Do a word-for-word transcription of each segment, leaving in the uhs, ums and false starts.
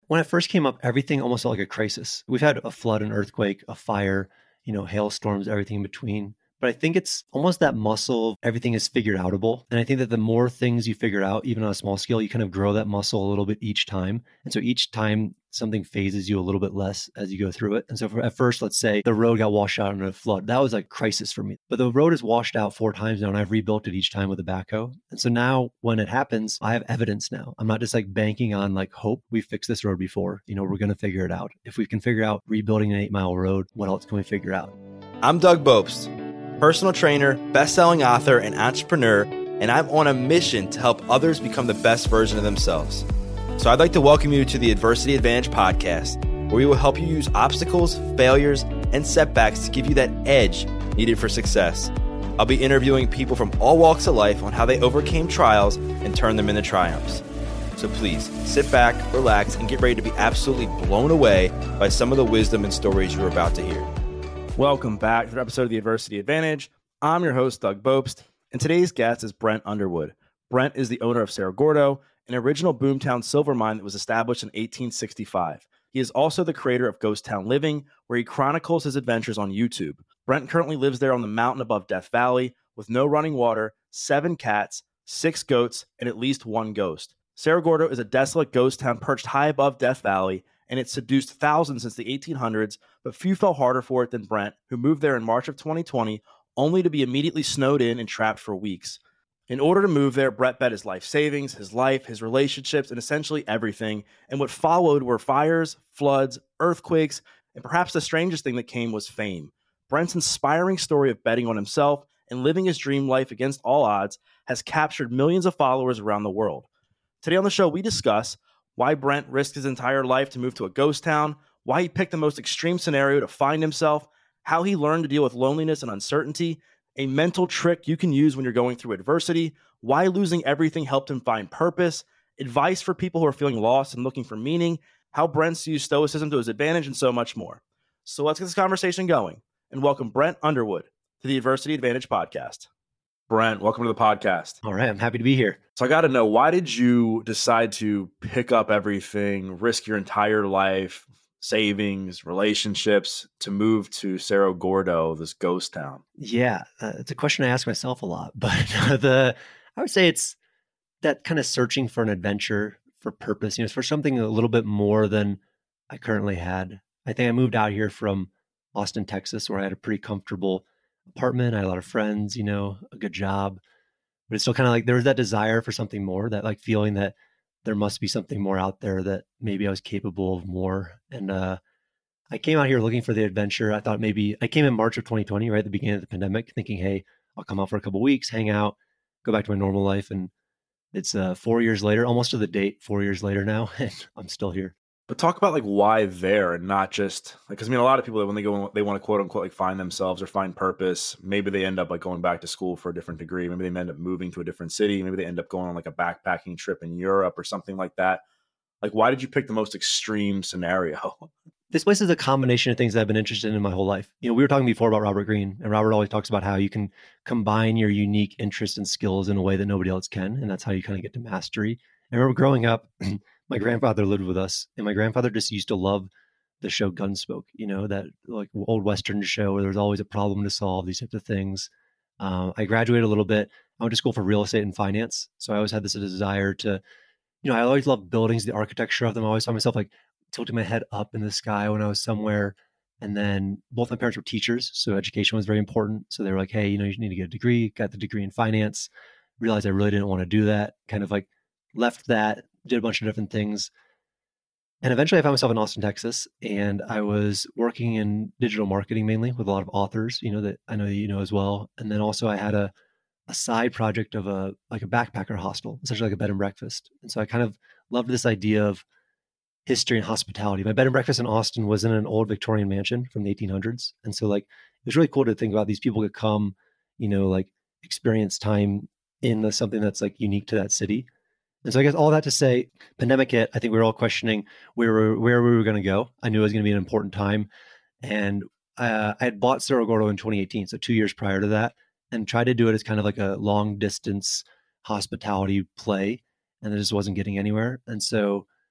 When it first came up, everything almost felt like a crisis. We've had a flood, an earthquake, a fire, you know, hailstorms, everything in between. But I think it's almost that muscle of everything is figured outable. And I think that the more things you figure out, even on a small scale, you kind of grow that muscle a little bit each time. And so each time something phases you a little bit less as you go through it. And so for, at first, let's say the road got washed out in a flood. That was like crisis for me. But the road is washed out four times now, and I've rebuilt it each time with a backhoe. And so now when it happens, I have evidence now. I'm not just like banking on like hope. We fixed this road before. You know, we're going to figure it out. If we can figure out rebuilding an eight mile road, what else can we figure out? I'm Doug Bopst, personal trainer, best-selling author, and entrepreneur, and I'm on a mission to help others become the best version of themselves. So I'd like to welcome you to the Adversity Advantage podcast, where we will help you use obstacles, failures, and setbacks to give you that edge needed for success. I'll be interviewing people from all walks of life on how they overcame trials and turned them into triumphs. So please sit back, relax, and get ready to be absolutely blown away by some of the wisdom and stories you're about to hear. Welcome back to an episode of the Adversity Advantage. I'm your host, Doug Bopst, and today's guest is Brent Underwood. Brent is the owner of Cerro Gordo, an original boomtown silver mine that was established in eighteen sixty-five. He is also the creator of Ghost Town Living, where he chronicles his adventures on YouTube. Brent currently lives there on the mountain above Death Valley with no running water, seven cats, six goats, and at least one ghost. Cerro Gordo is a desolate ghost town perched high above Death Valley, and it's seduced thousands since the eighteen hundreds, but few fell harder for it than Brent, who moved there in March of twenty twenty, only to be immediately snowed in and trapped for weeks. In order to move there, Brent bet his life savings, his life, his relationships, and essentially everything. And what followed were fires, floods, earthquakes, and perhaps the strangest thing that came was fame. Brent's inspiring story of betting on himself and living his dream life against all odds has captured millions of followers around the world. Today on the show, we discuss why Brent risked his entire life to move to a ghost town, why he picked the most extreme scenario to find himself, how he learned to deal with loneliness and uncertainty, a mental trick you can use when you're going through adversity, why losing everything helped him find purpose, advice for people who are feeling lost and looking for meaning, how Brent's used stoicism to his advantage, and so much more. So let's get this conversation going and welcome Brent Underwood to the Adversity Advantage podcast. Brent, welcome to the podcast. All right. I'm happy to be here. So I got to know, why did you decide to pick up everything, risk your entire life, savings, relationships, to move to Cerro Gordo, this ghost town? Yeah, uh, it's a question I ask myself a lot, but the I would say it's that kind of searching for an adventure, for purpose, you know, for something a little bit more than I currently had. I think I moved out here from Austin, Texas, where I had a pretty comfortable apartment. I had a lot of friends, you know, a good job, but it's still kind of like there was that desire for something more, that like feeling that there must be something more out there, that maybe I was capable of more. And uh, I came out here looking for the adventure. I thought maybe I came in March of twenty twenty, right at the beginning of the pandemic, thinking, hey, I'll come out for a couple of weeks, hang out, go back to my normal life. And it's uh, four years later, almost to the date, four years later now, and I'm still here. But talk about like why there and not just like, because I mean, a lot of people, when they go, they want to quote unquote like find themselves or find purpose. Maybe they end up like going back to school for a different degree. Maybe they end up moving to a different city. Maybe they end up going on like a backpacking trip in Europe or something like that. Like, why did you pick the most extreme scenario? This place is a combination of things that I've been interested in my whole life. You know, we were talking before about Robert Greene, and Robert always talks about how you can combine your unique interests and skills in a way that nobody else can. And that's how you kind of get to mastery. I remember growing up, my grandfather lived with us, and my grandfather just used to love the show Gunsmoke, you know, that like old Western show where there was always a problem to solve, these types of things. Um, I graduated a little bit. I went to school for real estate and finance. So I always had this desire to, you know, I always loved buildings, the architecture of them. I always saw myself like tilting my head up in the sky when I was somewhere. And then both my parents were teachers, so education was very important. So they were like, hey, you know, you need to get a degree, got the degree in finance, realized I really didn't want to do that, kind of like left that, did a bunch of different things. And eventually I found myself in Austin, Texas, and I was working in digital marketing mainly with a lot of authors, you know, that I know that you know as well. And then also I had a, a side project of a, like a backpacker hostel, essentially like a bed and breakfast. And so I kind of loved this idea of history and hospitality. My bed and breakfast in Austin was in an old Victorian mansion from the eighteen hundreds. And so like, it was really cool to think about these people could come, you know, like experience time in the, something that's like unique to that city. And so I guess all that to say, pandemic hit. I think we were all questioning where we were, where we were going to go. I knew it was going to be an important time. And uh, I had bought Cerro Gordo in twenty eighteen, so two years prior to that, and tried to do it as kind of like a long distance hospitality play. And it just wasn't getting anywhere. And so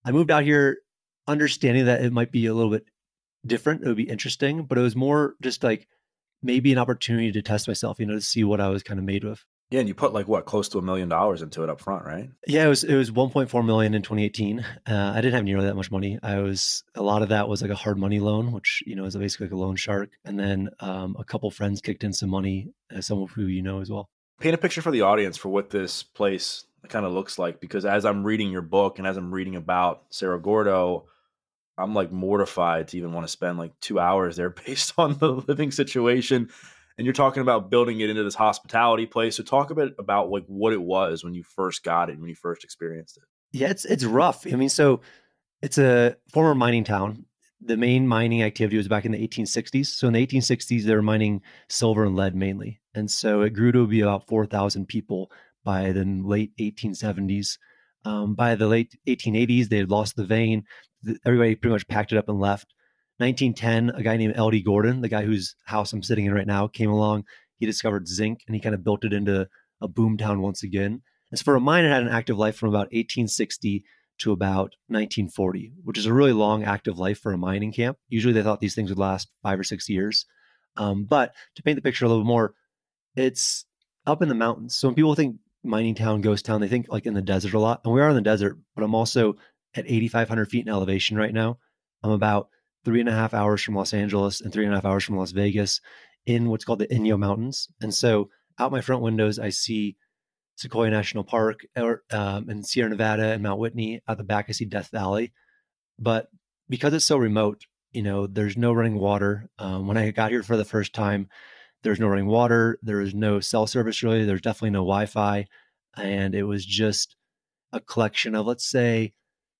I moved out here understanding that it might be a little bit different. It would be interesting, but it was more just like maybe an opportunity to test myself, you know, to see what I was kind of made with. Yeah, and you put like what, close to a million dollars into it up front, right? Yeah, it was it was one point four million in twenty eighteen. Uh, I didn't have nearly that much money. I was a lot of that was like a hard money loan, which you know is basically like a loan shark, and then um, a couple friends kicked in some money, as some of who you know as well. Paint a picture for the audience for what this place kind of looks like, because as I'm reading your book and as I'm reading about Cerro Gordo, I'm like mortified to even want to spend like two hours there based on the living situation. And you're talking about building it into this hospitality place. So talk a bit about like what it was when you first got it, when you first experienced it. Yeah, it's it's rough. I mean, so it's a former mining town. The main mining activity was back in the eighteen sixties. So in the eighteen sixties, they were mining silver and lead mainly. And so it grew to be about four thousand people by the late eighteen seventies. Um, by the late eighteen eighties, they had lost the vein. Everybody pretty much packed it up and left. nineteen ten, a guy named L D Gordon, the guy whose house I'm sitting in right now, came along. He discovered zinc and he kind of built it into a boom town once again. And so for a mine, it had an active life from about eighteen sixty to about nineteen forty, which is a really long active life for a mining camp. Usually they thought these things would last five or six years. Um, but to paint the picture a little more, it's up in the mountains. So when people think mining town, ghost town, they think like in the desert a lot. And we are in the desert, but I'm also at eighty-five hundred feet in elevation right now. I'm about three and a half hours from Los Angeles and three and a half hours from Las Vegas in what's called the Inyo Mountains. And so out my front windows, I see Sequoia National Park or, um, and Sierra Nevada and Mount Whitney. At the back, I see Death Valley. But because it's so remote, you know, there's no running water. Um, when I got here for the first time, there's no running water. There is no cell service really. There's definitely no Wi-Fi. And it was just a collection of, let's say,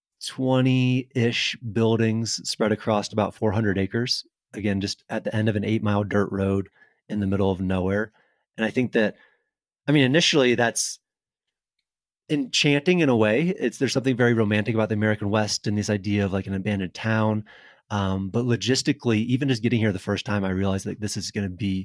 twenty-ish buildings spread across about four hundred acres. Again, just at the end of an eight mile dirt road in the middle of nowhere. And I think that, I mean, initially that's enchanting in a way. It's there's something very romantic about the American West and this idea of like an abandoned town. Um, but logistically, even just getting here the first time, I realized that this is going to be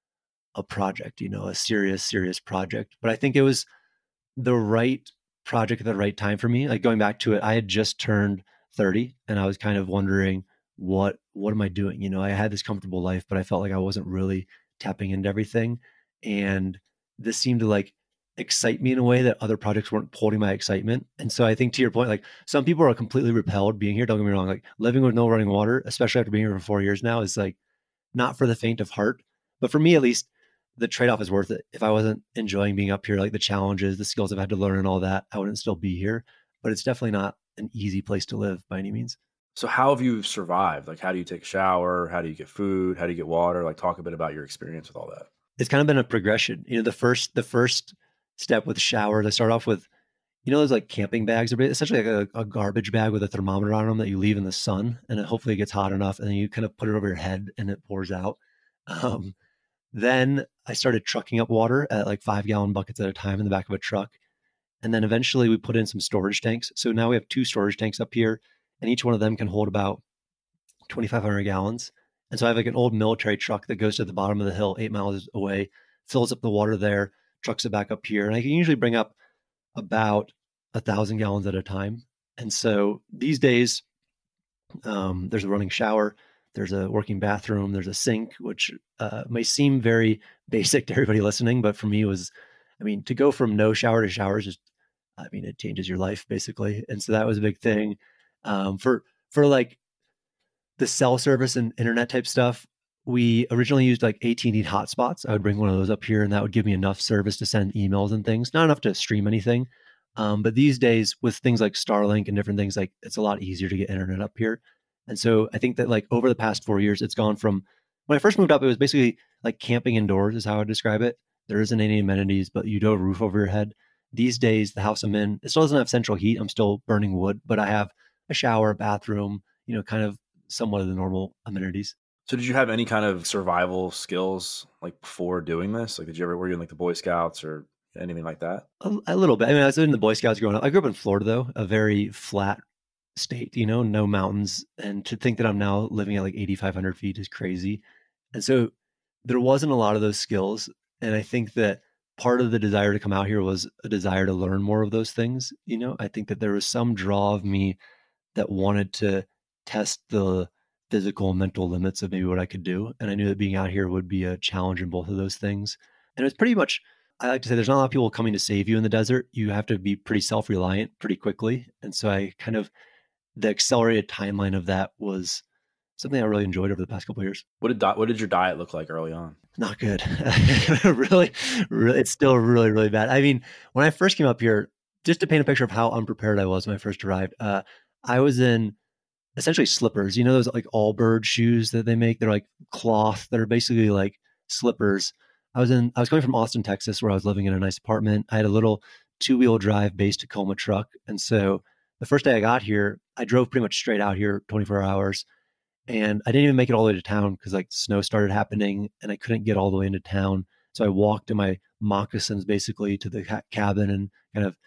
a project, you know, a serious, serious project. But I think it was the right project at the right time for me. Like going back to it, I had just turned thirty and I was kind of wondering what, what am I doing? You know, I had this comfortable life, but I felt like I wasn't really tapping into everything. And this seemed to like excite me in a way that other projects weren't holding my excitement. And so I think to your point, like some people are completely repelled being here. Don't get me wrong. Like living with no running water, especially after being here for four years now, is like not for the faint of heart. But for me, at least, the trade-off is worth it. If I wasn't enjoying being up here, like the challenges, the skills I've had to learn and all that, I wouldn't still be here. But it's definitely not an easy place to live by any means. So how have you survived? Like, how do you take a shower? How do you get food? How do you get water? Like, talk a bit about your experience with all that. It's kind of been a progression. You know, the first, the first step with showers, I start off with, you know, those like camping bags, they're essentially like a, a garbage bag with a thermometer on them that you leave in the sun and it hopefully gets hot enough. And then you kind of put it over your head and it pours out. Um, Then I started trucking up water at like five gallon buckets at a time in the back of a truck. And then eventually we put in some storage tanks. So now we have two storage tanks up here and each one of them can hold about twenty-five hundred gallons. And so I have like an old military truck that goes to the bottom of the hill, eight miles away, fills up the water there, trucks it back up here. And I can usually bring up about a thousand gallons at a time. And so these days, um, there's a running shower. There's a working bathroom. There's a sink, which uh, may seem very basic to everybody listening, but for me it was, I mean, to go from no shower to shower is just, I mean, it changes your life basically. And so that was a big thing. Um, for, for like the cell service and internet type stuff, we originally used like A T and T hotspots. I would bring one of those up here and that would give me enough service to send emails and things, not enough to stream anything. Um, but these days with things like Starlink and different things, like it's a lot easier to get internet up here. And so I think that like over the past four years, it's gone from when I first moved up, it was basically like camping indoors is how I would describe it. There isn't any amenities, but you do have a roof over your head. These days, the house I'm in, it still doesn't have central heat. I'm still burning wood, but I have a shower, bathroom, you know, kind of somewhat of the normal amenities. So did you have any kind of survival skills like before doing this? Like, did you ever, were you in like the Boy Scouts or anything like that? A, a little bit. I mean, I was in the Boy Scouts growing up. I grew up in Florida though, a very flat state, you know, no mountains. And to think that I'm now living at like eighty-five hundred feet is crazy. And so there wasn't a lot of those skills. And I think that part of the desire to come out here was a desire to learn more of those things. You know, I think that there was some draw of me that wanted to test the physical and mental limits of maybe what I could do. And I knew that being out here would be a challenge in both of those things. And it was pretty much, I like to say, there's not a lot of people coming to save you in the desert. You have to be pretty self-reliant pretty quickly. And so I kind of, the accelerated timeline of that was something I really enjoyed over the past couple of years. What did di- what did your diet look like early on? Not good. really, really, it's still really, really bad. I mean, when I first came up here, just to paint a picture of how unprepared I was when I first arrived, uh, I was in essentially slippers. You know those like Allbirds shoes that they make? They're like cloth. That are basically like slippers. I was in. I was coming from Austin, Texas, where I was living in a nice apartment. I had a little two-wheel drive base Tacoma truck, and so the first day I got here, I drove pretty much straight out here, twenty-four hours. And I didn't even make it all the way to town because like snow started happening and I couldn't get all the way into town. So I walked in my moccasins basically to the ca- cabin and kind of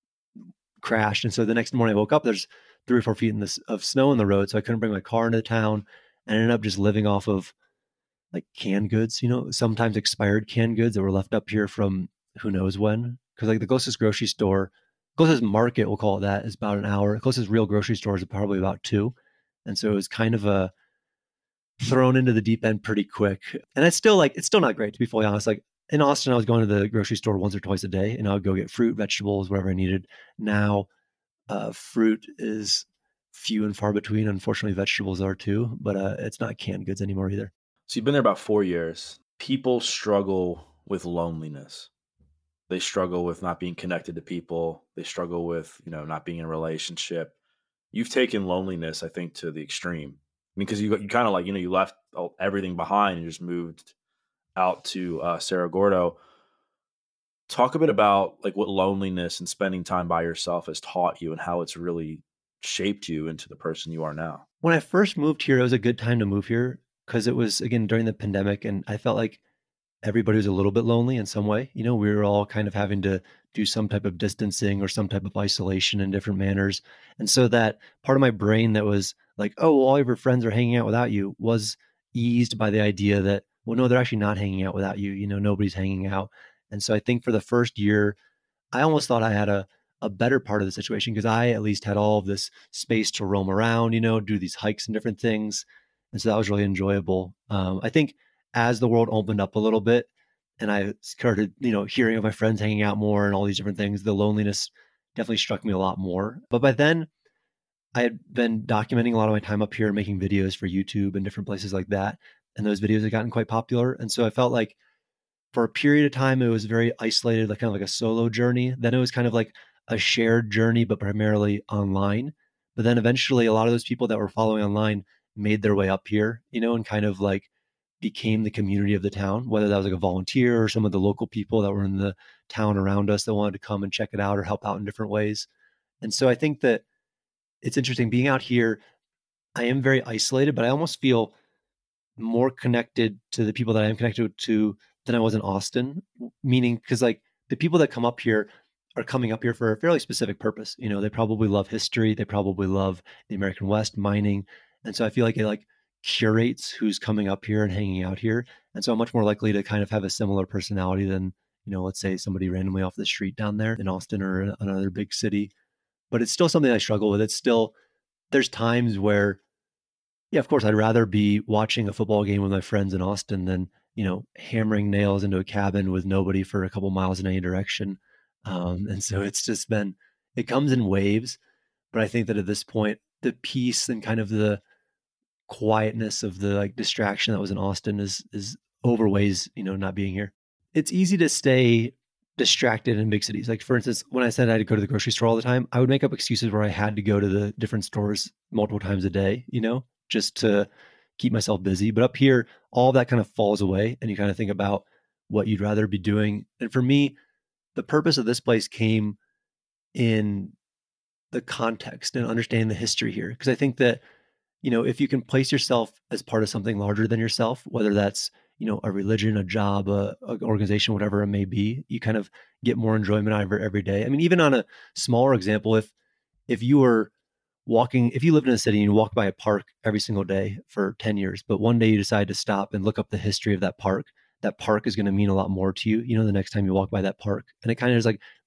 crashed. And so the next morning I woke up, there's three or four feet in this, of snow on the road. So I couldn't bring my car into town and I ended up just living off of like canned goods, you know, sometimes expired canned goods that were left up here from who knows when. Because like the closest grocery store, closest market, we'll call it that, is about an hour. The closest real grocery store is probably about two. And so it was kind of a thrown into the deep end pretty quick. And it's still like, it's still not great to be fully honest. Like in Austin, I was going to the grocery store once or twice a day and I would go get fruit, vegetables, whatever I needed. Now, uh, fruit is few and far between. Unfortunately, vegetables are too, but uh, it's not canned goods anymore either. So you've been there about four years. People struggle with loneliness. They struggle with not being connected to people. They struggle with, you know, not being in a relationship. You've taken loneliness, I think, to the extreme. I mean, because you you kind of like, you know, you left everything behind and just moved out to uh, Cerro Gordo. Talk a bit about like what loneliness and spending time by yourself has taught you and how it's really shaped you into the person you are now. When I first moved here, it was a good time to move here because it was, again, during the pandemic. And I felt like everybody was a little bit lonely in some way. You know, we were all kind of having to do some type of distancing or some type of isolation in different manners. And so that part of my brain that was like, oh, well, all of your friends are hanging out without you was eased by the idea that, well, no, they're actually not hanging out without you. You know, nobody's hanging out. And so I think for the first year, I almost thought I had a, a better part of the situation because I at least had all of this space to roam around, you know, do these hikes and different things. And so that was really enjoyable. Um, I think as the world opened up a little bit and I started, you know, hearing of my friends hanging out more and all these different things, the loneliness definitely struck me a lot more. But by then I had been documenting a lot of my time up here, making videos for YouTube and different places like that. And those videos had gotten quite popular. And so I felt like for a period of time, it was very isolated, like kind of like a solo journey. Then it was kind of like a shared journey, but primarily online. But then eventually a lot of those people that were following online made their way up here, you know, and kind of like became the community of the town, whether that was like a volunteer or some of the local people that were in the town around us that wanted to come and check it out or help out in different ways. And so I think that it's interesting being out here. I am very isolated, but I almost feel more connected to the people that I am connected to than I was in Austin, meaning because like the people that come up here are coming up here for a fairly specific purpose. You know, they probably love history. They probably love the American West, mining. And so I feel like it like curates who's coming up here and hanging out here. And so I'm much more likely to kind of have a similar personality than, you know, let's say somebody randomly off the street down there in Austin or another big city. But it's still something I struggle with. It's still, there's times where, yeah, of course, I'd rather be watching a football game with my friends in Austin than, you know, hammering nails into a cabin with nobody for a couple miles in any direction. Um, and so it's just been, it comes in waves. But I think that at this point, the peace and kind of the quietness of the like distraction that was in Austin is is overweighs, you know, not being here. It's easy to stay distracted in big cities. Like for instance, when I said I had to go to the grocery store all the time, I would make up excuses where I had to go to the different stores multiple times a day, you know, just to keep myself busy. But up here, all that kind of falls away and you kind of think about what you'd rather be doing. And for me, the purpose of this place came in the context and understanding the history here. Because I think that, you know, if you can place yourself as part of something larger than yourself, whether that's, you know, a religion, a job, a, a organization, whatever it may be, you kind of get more enjoyment out of it every day. I mean, even on a smaller example, if if you were walking, if you lived in a city and you walked by a park every single day for ten years, but one day you decide to stop and look up the history of that park, that park is going to mean a lot more to you, you know, the next time you walk by that park. And it kind of is like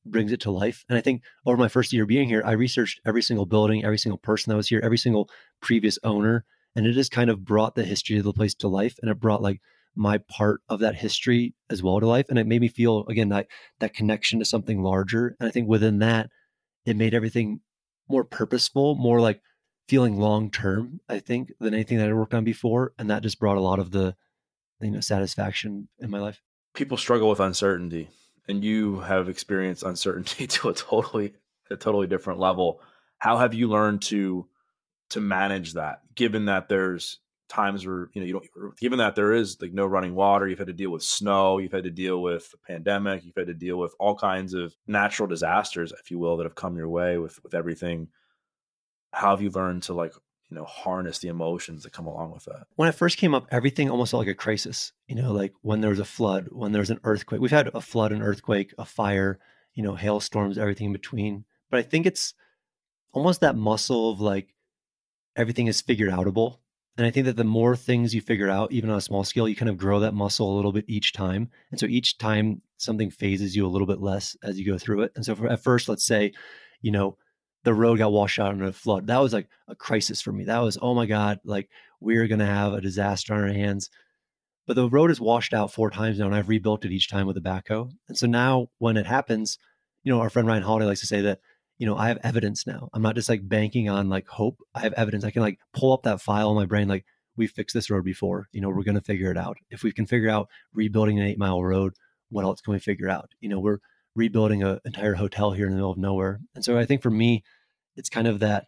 brings it to life. And I think over my first year being here, I researched every single building, every single person that was here, every single previous owner. And it just kind of brought the history of the place to life. And it brought like my part of that history as well to life. And it made me feel, again, that, that connection to something larger. And I think within that, it made everything more purposeful, more like feeling long-term, I think, than anything that I worked on before. And that just brought a lot of the, you know, satisfaction in my life. People struggle with uncertainty, and you have experienced uncertainty to a totally, a totally different level. How have you learned to, to manage that, given that there's times where, you know, you don't, given that there is like no running water, you've had to deal with snow, you've had to deal with the pandemic, you've had to deal with all kinds of natural disasters, if you will, that have come your way with, with everything. How have you learned to like, you know, harness the emotions that come along with that? When I first came up, everything almost felt like a crisis, you know, like when there was a flood, when there was an earthquake. We've had a flood, an earthquake, a fire, you know, hailstorms, everything in between. But I think it's almost that muscle of like everything is figured outable. And I think that the more things you figure out, even on a small scale, you kind of grow that muscle a little bit each time. And so each time something phases you a little bit less as you go through it. And so for, at first, let's say, you know, the road got washed out in a flood. That was like a crisis for me. That was, oh my God, like we're going to have a disaster on our hands. But the road is washed out four times now, and I've rebuilt it each time with a backhoe. And so now when it happens, you know, our friend Ryan Holiday likes to say that, you know, I have evidence now. I'm not just like banking on like hope. I have evidence. I can like pull up that file in my brain. Like, we've fixed this road before, you know, we're going to figure it out. If we can figure out rebuilding an eight mile road, what else can we figure out? You know, we're rebuilding an entire hotel here in the middle of nowhere. And so I think for me, it's kind of that,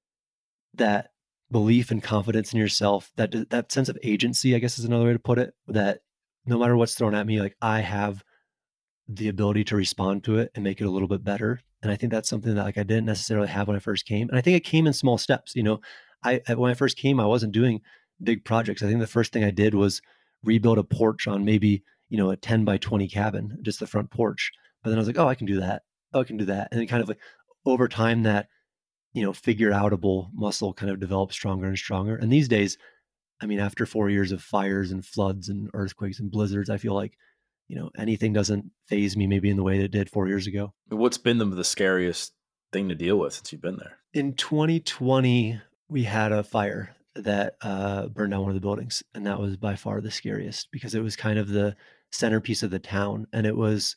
that belief and confidence in yourself, that, that sense of agency, I guess is another way to put it, that no matter what's thrown at me, like I have the ability to respond to it and make it a little bit better. And I think that's something that like I didn't necessarily have when I first came. And I think it came in small steps. You know, I, when I first came, I wasn't doing big projects. I think the first thing I did was rebuild a porch on maybe, you know, a ten by twenty cabin, just the front porch. But then I was like, oh, I can do that. Oh, I can do that. And then kind of like over time that, you know, figure outable muscle kind of developed stronger and stronger. And these days, I mean, after four years of fires and floods and earthquakes and blizzards, I feel like, you know, anything doesn't phase me maybe in the way that it did four years ago. What's been the, the scariest thing to deal with since you've been there? In twenty twenty, we had a fire that uh, burned down one of the buildings. And that was by far the scariest because it was kind of the centerpiece of the town. And it was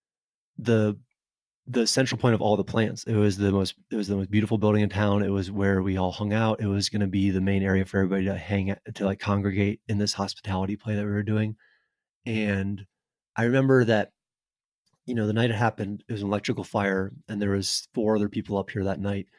the the central point of all the plans. It was the most, it was the most beautiful building in town. It was where we all hung out. It was going to be the main area for everybody to hang out, to like congregate in this hospitality play that we were doing. And I remember that, you know, the night it happened, it was an electrical fire and there was four other people up here that night.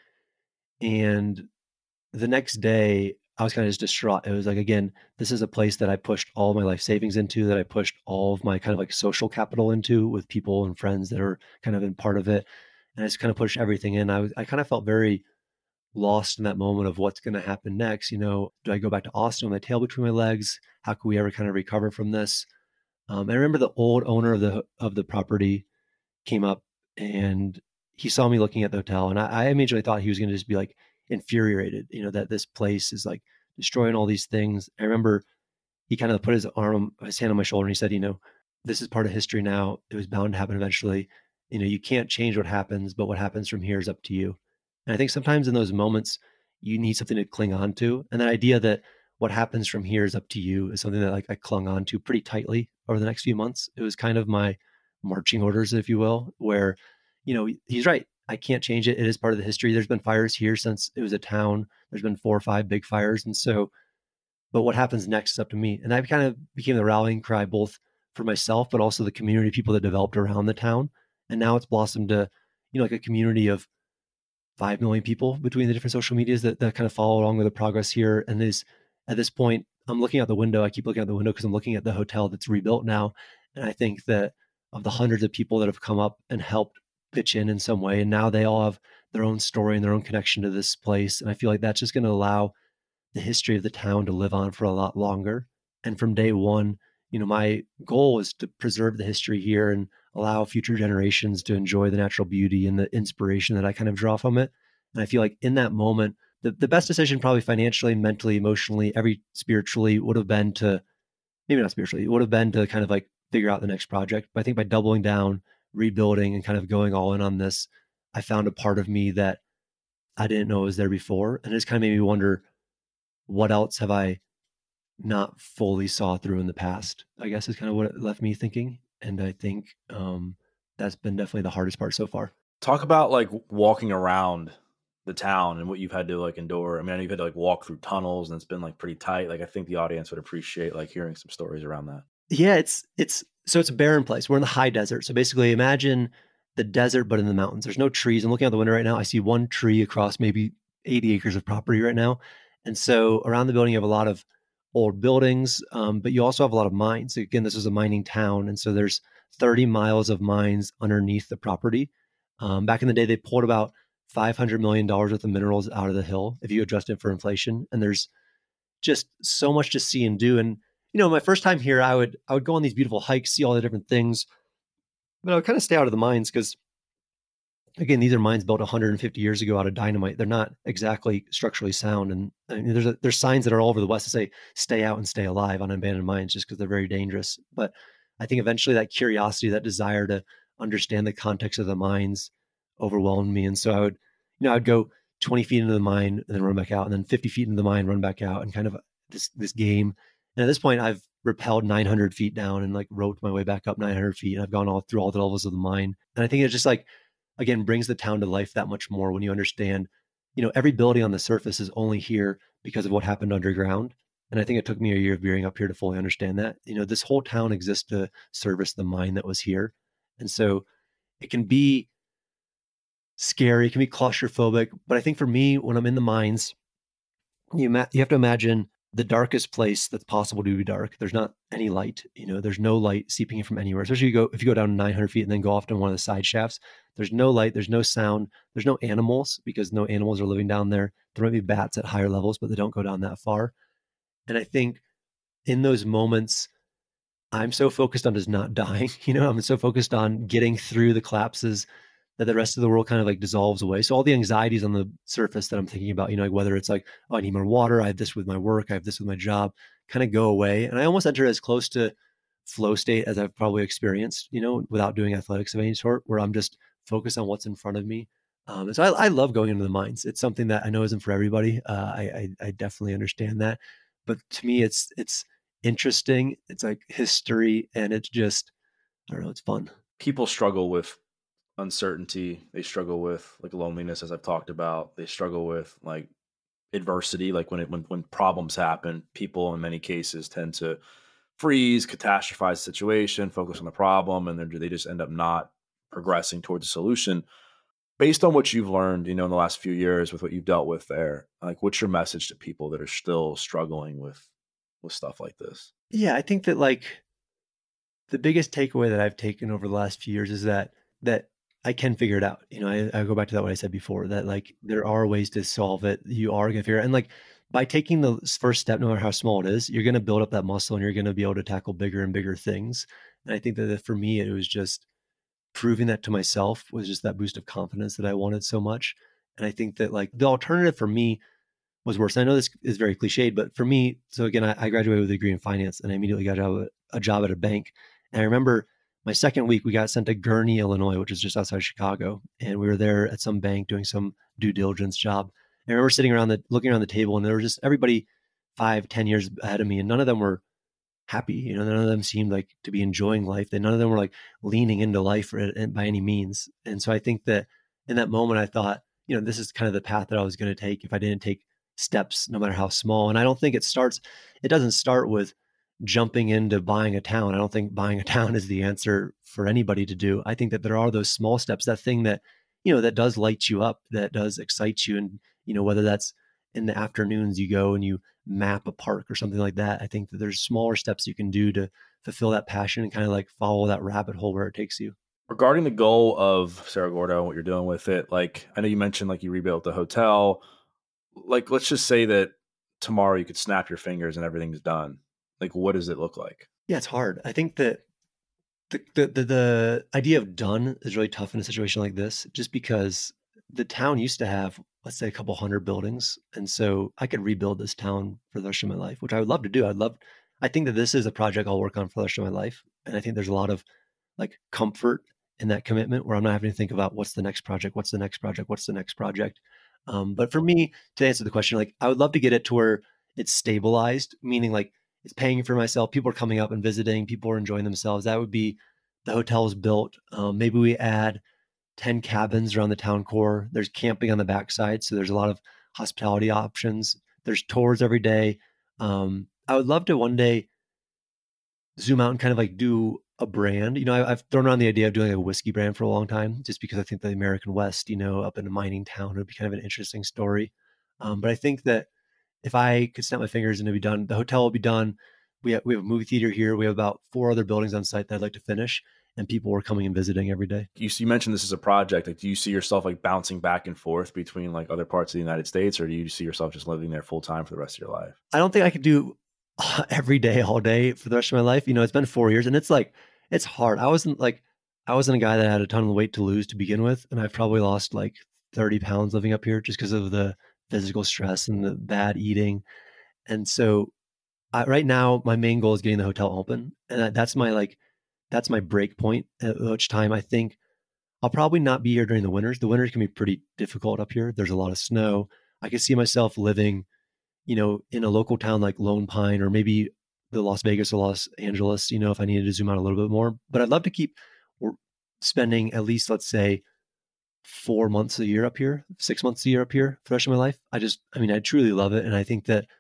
And the next day I was kind of just distraught. It was like, again, this is a place that I pushed all of my life savings into, that I pushed all of my kind of like social capital into with people and friends that are kind of in part of it. And I just kind of pushed everything in. I was, I kind of felt very lost in that moment of what's going to happen next. You know, do I go back to Austin with my tail between my legs? How can we ever kind of recover from this? Um, I remember the old owner of the, of the property came up and he saw me looking at the hotel. And I, I immediately thought he was going to just be like, infuriated, you know, that this place is like destroying all these things. I remember he kind of put his arm, his hand on my shoulder and he said, you know, this is part of history now. It was bound to happen eventually. You know, you can't change what happens, but what happens from here is up to you. And I think sometimes in those moments, you need something to cling on to. And the idea that what happens from here is up to you is something that like I clung on to pretty tightly over the next few months. It was kind of my marching orders, if you will, where, you know, he's right. I can't change it. It is part of the history. There's been fires here since it was a town. There's been four or five big fires. And so, but what happens next is up to me. And that kind of became the rallying cry, both for myself, but also the community people that developed around the town. And now it's blossomed to, you know, like a community of five million people between the different social medias that, that kind of follow along with the progress here. And this, at this point, I'm looking out the window. I keep looking out the window because I'm looking at the hotel that's rebuilt now. And I think that of the hundreds of people that have come up and helped pitch in in some way, and now they all have their own story and their own connection to this place. And I feel like that's just going to allow the history of the town to live on for a lot longer. And from day one, you know, my goal is to preserve the history here and allow future generations to enjoy the natural beauty and the inspiration that I kind of draw from it. And I feel like in that moment, the, the best decision, probably financially, mentally, emotionally, every spiritually, would have been to, maybe not spiritually, it would have been to kind of like figure out the next project. But I think by doubling down, rebuilding and kind of going all in on this, I found a part of me that I didn't know was there before. And it's kind of made me wonder, what else have I not fully saw through in the past, I guess is kind of what it left me thinking. And I think um, that's been definitely the hardest part so far. Talk about like walking around the town and what you've had to like endure. I mean, I know you've had to like walk through tunnels and it's been like pretty tight. Like I think the audience would appreciate like hearing some stories around that. Yeah, it's, it's, so it's a barren place. We're in the high desert. So basically imagine the desert, but in the mountains. There's no trees. I'm looking out the window right now. I see one tree across maybe eighty acres of property right now. And so around the building, you have a lot of old buildings, um, but you also have a lot of mines. Again, this is a mining town. And so there's thirty miles of mines underneath the property. Um, back in the day, they pulled about five hundred million dollars worth of minerals out of the hill if you adjust it for inflation. And there's just so much to see and do. And, you know, my first time here, I would, I would go on these beautiful hikes, see all the different things, but I would kind of stay out of the mines because, again, these are mines built one hundred fifty years ago out of dynamite. They're not exactly structurally sound. And I mean, there's a, there's signs that are all over the West that say, stay out and stay alive on abandoned mines just because they're very dangerous. But I think eventually that curiosity, that desire to understand the context of the mines overwhelmed me. And so I would, you know, I'd go twenty feet into the mine and then run back out, and then fifty feet into the mine, run back out, and kind of this, this game. And at this point I've rappelled nine hundred feet down and like roped my way back up nine hundred feet. And I've gone all through all the levels of the mine. And I think it's just like, again, brings the town to life that much more when you understand, you know, every building on the surface is only here because of what happened underground. And I think it took me a year of being up here to fully understand that. You know, this whole town exists to service the mine that was here. And so it can be scary, it can be claustrophobic. But I think for me, when I'm in the mines, you, ma- you have to imagine the darkest place that's possible to be dark. There's not any light, you know, there's no light seeping in from anywhere. Especially if you go, if you go down nine hundred feet and then go off to one of the side shafts, there's no light, there's no sound, there's no animals because no animals are living down there. There might be bats at higher levels, but they don't go down that far. And I think in those moments, I'm so focused on just not dying, you know, I'm so focused on getting through the collapses that the rest of the world kind of like dissolves away. So all the anxieties on the surface that I'm thinking about, you know, like whether it's like, oh, I need more water, I have this with my work, I have this with my job, kind of go away. And I almost enter as close to flow state as I've probably experienced, you know, without doing athletics of any sort, where I'm just focused on what's in front of me. Um, and so I, I love going into the mines. It's something that I know isn't for everybody. Uh, I, I, I definitely understand that. But to me, it's, it's interesting. It's like history, and it's just, I don't know, it's fun. People struggle with uncertainty. They struggle with like loneliness, as I've talked about. They struggle with like adversity, like when it when when problems happen, people in many cases tend to freeze, catastrophize the situation, focus on the problem, and then they just end up not progressing towards a solution. Based on what you've learned, you know, in the last few years with what you've dealt with there, like what's your message to people that are still struggling with with stuff like this? Yeah, I think that like the biggest takeaway that I've taken over the last few years is that that I can figure it out. You know, I, I go back to that what I said before, that like there are ways to solve it. You are gonna figure it out. And like by taking the first step, no matter how small it is, you're gonna build up that muscle and you're gonna be able to tackle bigger and bigger things. And I think that for me, it was just proving that to myself was just that boost of confidence that I wanted so much. And I think that like the alternative for me was worse. I know this is very cliched, but for me, so again, I, I graduated with a degree in finance and I immediately got a job, a job at a bank. And I remember my second week, we got sent to Gurnee, Illinois, which is just outside Chicago. And we were there at some bank doing some due diligence job. And I remember sitting around the, looking around the table, and there was just everybody five, ten years ahead of me. And none of them were happy. You know, none of them seemed like to be enjoying life. That none of them were like leaning into life by any means. And so I think that in that moment, I thought, you know, this is kind of the path that I was going to take if I didn't take steps, no matter how small. And I don't think it starts, it doesn't start with jumping into buying a town. I don't think buying a town is the answer for anybody to do. I think that there are those small steps, that thing that, you know, that does light you up, that does excite you. And, you know, whether that's in the afternoons you go and you map a park or something like that. I think that there's smaller steps you can do to fulfill that passion and kind of like follow that rabbit hole where it takes you. Regarding the goal of Cerro Gordo and what you're doing with it, like I know you mentioned like you rebuilt the hotel. Like, let's just say that tomorrow you could snap your fingers and everything's done. Like, what does it look like? Yeah, it's hard. I think that the, the the the idea of done is really tough in a situation like this, just because the town used to have, let's say, a couple hundred buildings. And so I could rebuild this town for the rest of my life, which I would love to do. I'd love, I think that this is a project I'll work on for the rest of my life. And I think there's a lot of like comfort in that commitment where I'm not having to think about what's the next project, what's the next project, what's the next project. Um, but for me, to answer the question, like I would love to get it to where it's stabilized, meaning like it's paying for myself. People are coming up and visiting. People are enjoying themselves. That would be the hotel is built. Um, maybe we add ten cabins around the town core. There's camping on the backside. So there's a lot of hospitality options. There's tours every day. Um, I would love to one day zoom out and kind of like do a brand. You know, I, I've thrown around the idea of doing a whiskey brand for a long time, just because I think the American West, you know, up in a mining town would be kind of an interesting story. Um, but I think that if I could snap my fingers and it'd be done, the hotel will be done. We have, we have a movie theater here. We have about four other buildings on site that I'd like to finish, and people were coming and visiting every day. You, you mentioned this as a project. Like, do you see yourself like bouncing back and forth between like other parts of the United States, or do you see yourself just living there full time for the rest of your life? I don't think I could do every day, all day for the rest of my life. You know, it's been four years and it's like, it's hard. I wasn't like, I wasn't a guy that had a ton of weight to lose to begin with. And I've probably lost like thirty pounds living up here just because of the physical stress and the bad eating. And so I, right now, my main goal is getting the hotel open. And that, that's my like, that's my break point, at which time I think I'll probably not be here during the winters. The winters can be pretty difficult up here. There's a lot of snow. I could see myself living, you know, in a local town like Lone Pine, or maybe the Las Vegas or Los Angeles, you know, if I needed to zoom out a little bit more. But I'd love to keep spending at least, let's say, four months a year up here, six months a year up here for the rest of my life. I just, I mean, I truly love it. And I think that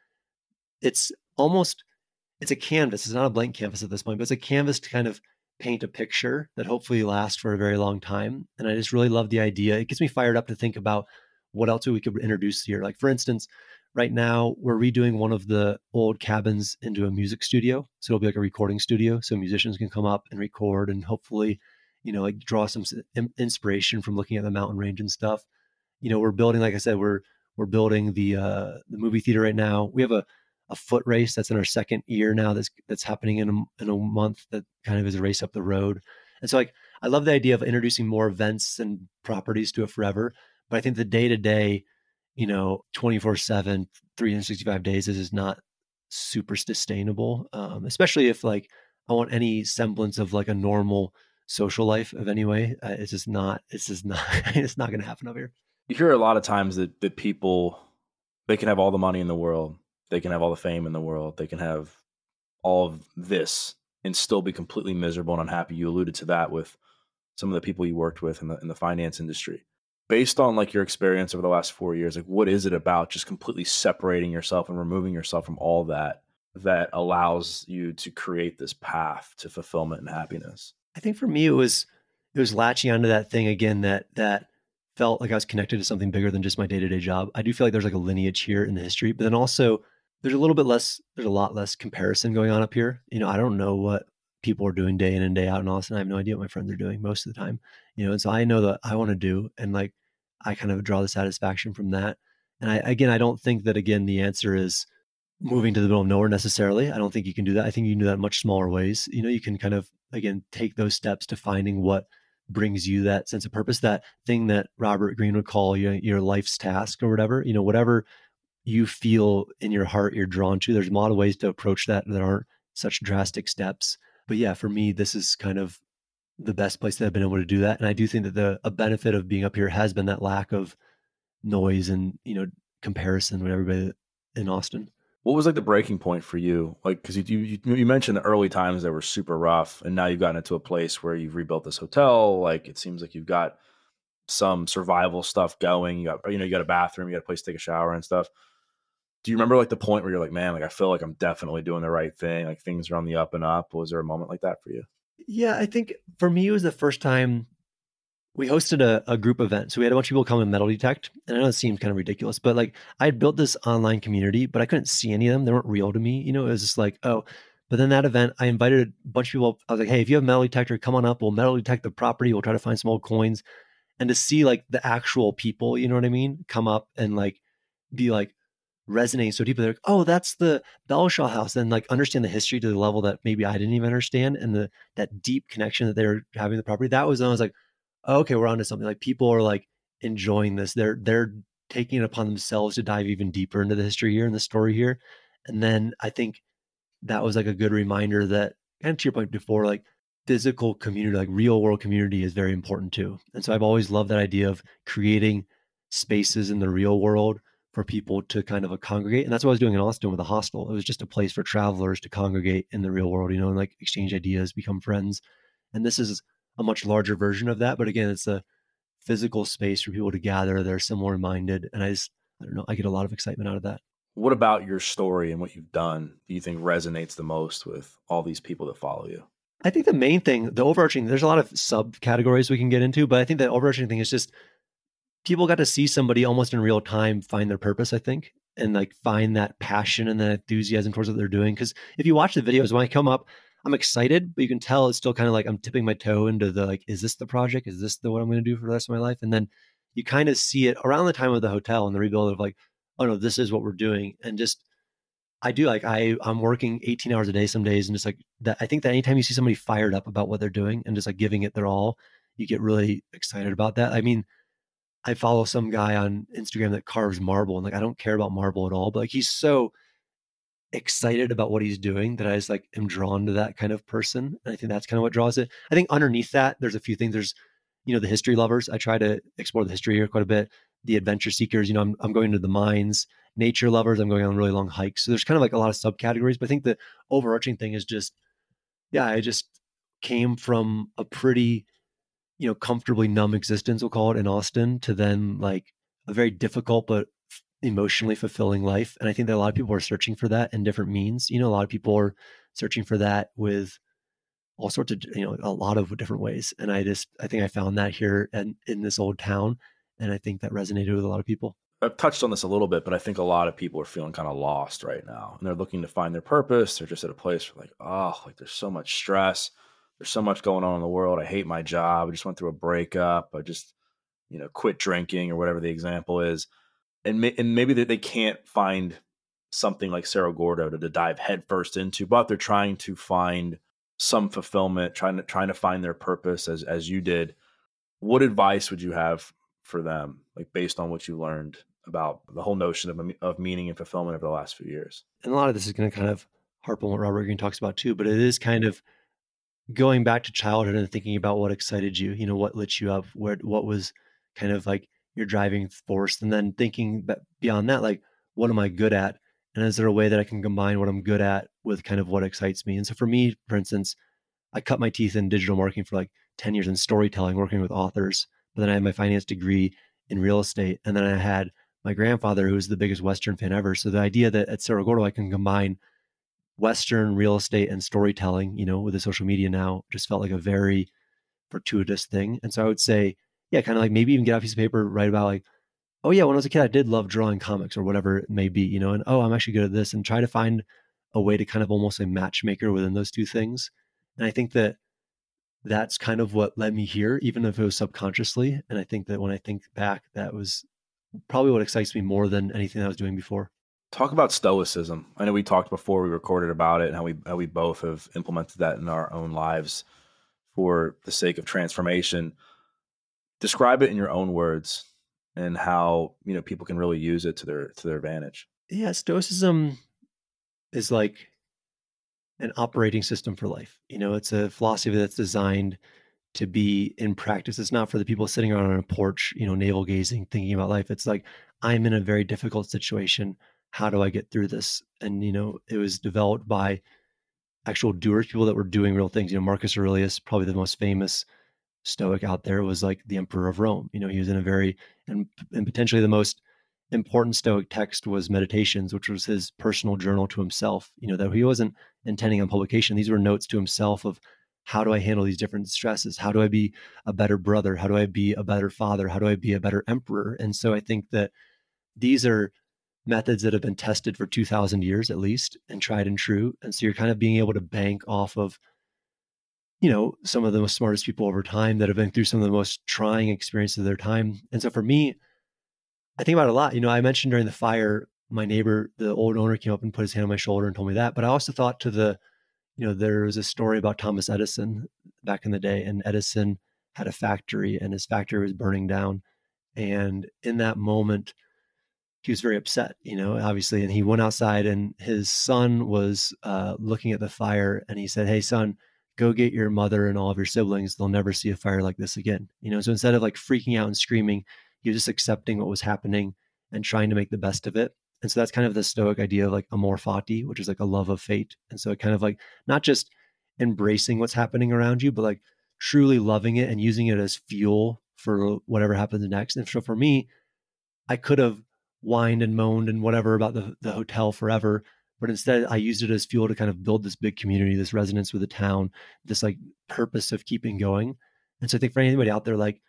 it's almost, it's a canvas. It's not a blank canvas at this point, but it's a canvas to kind of paint a picture that hopefully lasts for a very long time. And I just really love the idea. It gets me fired up to think about what else we could introduce here. Like, for instance, right now we're redoing one of the old cabins into a music studio. So it'll be like a recording studio. So musicians can come up and record and hopefully, you know, like draw some inspiration from looking at the mountain range and stuff. You know, we're building, like I said, we're, we're building the, uh, the movie theater right now. We have a, a foot race that's in our second year now. That's, that's happening in a, in a month. That kind of is a race up the road. And so like, I love the idea of introducing more events and properties to it forever. But I think the day to day, you know, twenty-four seven, three hundred sixty-five days is, is not super sustainable. Um, especially if like I want any semblance of like a normal social life of any way. Uh, it's just not, it's just not, it's not going to happen over here. You hear a lot of times that, that people, they can have all the money in the world. They can have all the fame in the world. They can have all of this and still be completely miserable and unhappy. You alluded to that with some of the people you worked with in the, in the finance industry. Based on like your experience over the last four years, like what is it about just completely separating yourself and removing yourself from all that that allows you to create this path to fulfillment and happiness? I think for me, it was, it was latching onto that thing again, that, that felt like I was connected to something bigger than just my day-to-day job. I do feel like there's like a lineage here in the history, but then also there's a little bit less, there's a lot less comparison going on up here. You know, I don't know what people are doing day in and day out in Austin. I have no idea what my friends are doing most of the time, you know? And so I know that I want to do, and like, I kind of draw the satisfaction from that. And I, again, I don't think that, again, the answer is moving to the middle of nowhere necessarily. I don't think you can do that. I think you can do that in much smaller ways. You know, you can kind of, again, take those steps to finding what brings you that sense of purpose, that thing that Robert Greene would call your, your life's task or whatever, you know, whatever you feel in your heart you're drawn to. There's a lot of ways to approach that that aren't such drastic steps. But yeah, for me, this is kind of the best place that I've been able to do that. And I do think that the a benefit of being up here has been that lack of noise and, you know, comparison with everybody in Austin. What was like the breaking point for you? Like, cause you, you, you mentioned the early times that were super rough, and now you've gotten into a place where you've rebuilt this hotel. Like, it seems like you've got some survival stuff going. You got, you know, you got a bathroom, you got a place to take a shower and stuff. Do you remember like the point where you're like, man, like I feel like I'm definitely doing the right thing. Like things are on the up and up. Was there a moment like that for you? Yeah, I think for me, it was the first time we hosted a, a group event. So we had a bunch of people come and metal detect. And I know it seems kind of ridiculous, but like I had built this online community, but I couldn't see any of them. They weren't real to me. You know, it was just like, oh, but then that event, I invited a bunch of people. I was like, hey, if you have a metal detector, come on up. We'll metal detect the property. We'll try to find some old coins. And to see like the actual people, you know what I mean, come up and like be like, resonating so deeply. They're like, oh, that's the Belshaw house, and like understand the history to the level that maybe I didn't even understand, and the that deep connection that they're having with the property. That was, I was like, oh, okay, we're onto something. Like people are like enjoying this. They're they're taking it upon themselves to dive even deeper into the history here and the story here. And then I think that was like a good reminder that, and to your point before, like physical community, like real world community, is very important too. And so I've always loved that idea of creating spaces in the real world for people to kind of congregate. And that's what I was doing in Austin with the hostel. It was just a place for travelers to congregate in the real world, you know, and like exchange ideas, become friends. And this is a much larger version of that. But again, it's a physical space for people to gather. They're similar minded. And I just, I don't know, I get a lot of excitement out of that. What about your story and what you've done do you think resonates the most with all these people that follow you? I think the main thing, the overarching, there's a lot of subcategories we can get into, but I think the overarching thing is just people got to see somebody almost in real time find their purpose, I think, and like find that passion and that enthusiasm towards what they're doing. Because if you watch the videos, when I come up, I'm excited, but you can tell it's still kind of like I'm tipping my toe into the like, is this the project? Is this the what I'm going to do for the rest of my life? And then you kind of see it around the time of the hotel and the rebuild of like, oh no, this is what we're doing. And just, I do like, I, I'm working eighteen hours a day some days. And just like that, I think that anytime you see somebody fired up about what they're doing and just like giving it their all, you get really excited about that. I mean, I follow some guy on Instagram that carves marble, and like, I don't care about marble at all, but like, he's so excited about what he's doing that I just like am drawn to that kind of person. And I think that's kind of what draws it. I think underneath that, there's a few things. There's, you know, the history lovers. I try to explore the history here quite a bit. The adventure seekers, you know, I'm, I'm going to the mines. Nature lovers, I'm going on really long hikes. So there's kind of like a lot of subcategories, but I think the overarching thing is just, yeah, I just came from a pretty, you know, comfortably numb existence, we'll call it, in Austin, to then like a very difficult but emotionally fulfilling life. And I think that a lot of people are searching for that in different means. You know, a lot of people are searching for that with all sorts of, you know, a lot of different ways. And I just, I think I found that here and in this old town. And I think that resonated with a lot of people. I've touched on this a little bit, but I think a lot of people are feeling kind of lost right now, and they're looking to find their purpose. They're just at a place where like, oh, like there's so much stress. There's so much going on in the world. I hate my job. I just went through a breakup. I just, you know, quit drinking or whatever the example is. And, may, and maybe that they can't find something like Cerro Gordo to, to dive headfirst into, but they're trying to find some fulfillment, trying to, trying to find their purpose as, as you did. What advice would you have for them, like based on what you learned about the whole notion of, of meaning and fulfillment over the last few years? And a lot of this is going to kind of harp on what Robert Greene talks about too, but it is kind of going back to childhood and thinking about what excited you, you know, what lit you up, where, what was kind of like your driving force, and then thinking beyond that, like, what am I good at? And is there a way that I can combine what I'm good at with kind of what excites me? And so for me, for instance, I cut my teeth in digital marketing for like ten years in storytelling, working with authors, but then I had my finance degree in real estate. And then I had my grandfather, who was the biggest Western fan ever. So the idea that at Cerro Gordo, I can combine Western real estate and storytelling, you know, with the social media now, just felt like a very fortuitous thing. And so I would say, yeah, kind of like maybe even get out a piece of paper, write about like, oh yeah, when I was a kid, I did love drawing comics or whatever it may be, you know, and oh, I'm actually good at this, and try to find a way to kind of almost a matchmaker within those two things. And I think that that's kind of what led me here, even if it was subconsciously. And I think that when I think back, that was probably what excites me more than anything I was doing before. Talk about stoicism. I know we talked before we recorded about it, and how we how we both have implemented that in our own lives for the sake of transformation. Describe it in your own words, and how, you know, people can really use it to their to their advantage. Yeah, stoicism is like an operating system for life. You know, it's a philosophy that's designed to be in practice. It's not for the people sitting around on a porch, you know, navel gazing, thinking about life. It's like, I'm in a very difficult situation. How do I get through this? And, you know, it was developed by actual doers, people that were doing real things. You know, Marcus Aurelius, probably the most famous Stoic out there, was like the emperor of Rome. You know, he was in a very, and, and potentially the most important Stoic text was Meditations, which was his personal journal to himself, you know, that he wasn't intending on publication. These were notes to himself of, how do I handle these different stresses? How do I be a better brother? How do I be a better father? How do I be a better emperor? And so I think that these are methods that have been tested for two thousand years at least, and tried and true. And so you're kind of being able to bank off of, you know, some of the most smartest people over time that have been through some of the most trying experiences of their time. And so for me, I think about it a lot. You know, I mentioned during the fire, my neighbor, the old owner, came up and put his hand on my shoulder and told me that. But I also thought to the, you know, there was a story about Thomas Edison back in the day, and Edison had a factory and his factory was burning down. And in that moment, he was very upset, you know, obviously. And he went outside, and his son was uh, looking at the fire, and he said, "Hey, son, go get your mother and all of your siblings. They'll never see a fire like this again. You know, so instead of like freaking out and screaming, he was just accepting what was happening and trying to make the best of it. And so that's kind of the Stoic idea of like amor fati, which is like a love of fate. And so it kind of like not just embracing what's happening around you, but like truly loving it and using it as fuel for whatever happens next. And so for me, I could have whined and moaned and whatever about the, the hotel forever, but instead I used it as fuel to kind of build this big community, this resonance with the town, this like purpose of keeping going. And so I think for anybody out there, like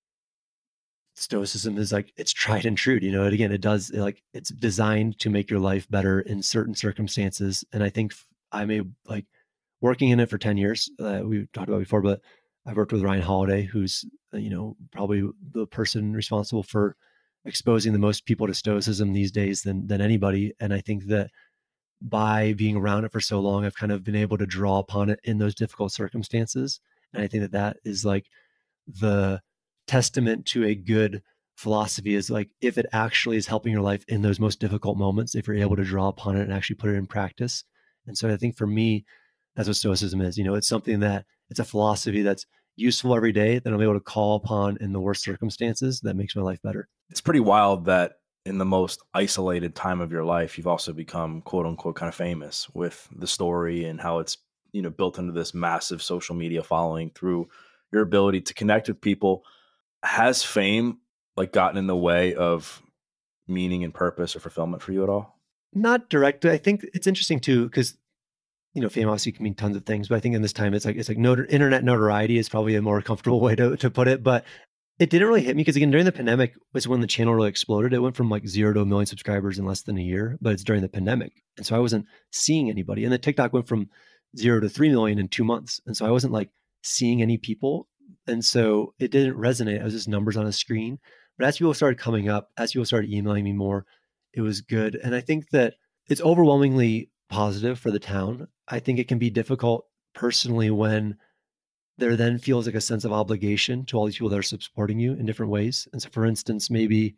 Stoicism is like, it's tried and true, you know, and again, it does like, it's designed to make your life better in certain circumstances. And I think I may like working in it for ten years, uh, we talked about before, but I've worked with Ryan Holiday, who's, you know, probably the person responsible for exposing the most people to Stoicism these days than, than anybody. And I think that by being around it for so long, I've kind of been able to draw upon it in those difficult circumstances. And I think that that is like the testament to a good philosophy, is like, if it actually is helping your life in those most difficult moments, if you're able to draw upon it and actually put it in practice. And so I think for me, that's what Stoicism is. You know, it's something that it's a philosophy that's useful every day that I'm able to call upon in the worst circumstances that makes my life better. It's pretty wild that in the most isolated time of your life, you've also become quote unquote kind of famous with the story and how it's, you know, built into this massive social media following through your ability to connect with people. Has fame like gotten in the way of meaning and purpose or fulfillment for you at all? Not directly. I think it's interesting too, because you know, fame obviously can mean tons of things, but I think in this time it's like it's like not- internet notoriety is probably a more comfortable way to to put it. But it didn't really hit me because again, during the pandemic was when the channel really exploded. It went from like zero to a million subscribers in less than a year, but it's during the pandemic, and so I wasn't seeing anybody. And the TikTok went from zero to three million in two months, and so I wasn't like seeing any people, and so it didn't resonate. It was just numbers on a screen. But as people started coming up, as people started emailing me more, it was good. And I think that it's overwhelmingly positive for the town. I think it can be difficult personally when there then feels like a sense of obligation to all these people that are supporting you in different ways. And so, for instance, maybe